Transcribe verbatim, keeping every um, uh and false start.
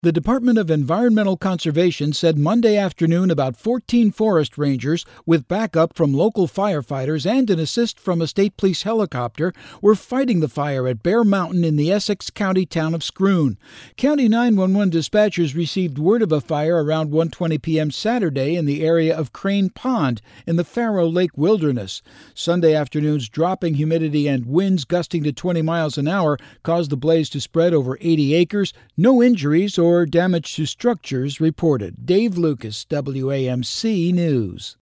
The Department of Environmental Conservation said Monday afternoon about fourteen forest rangers, with backup from local firefighters and an assist from a state police helicopter, were fighting the fire at Bear Mountain in the Essex County town of Scroon. County nine one one dispatchers received word of a fire around one twenty p.m. Saturday in the area of Crane Pond in the Faro Lake Wilderness. Sunday afternoon's dropping humidity and winds gusting to twenty miles an hour caused the blaze to spread over eighty acres. No injuries or or damage to structures reported. Dave Lucas, W A M C News.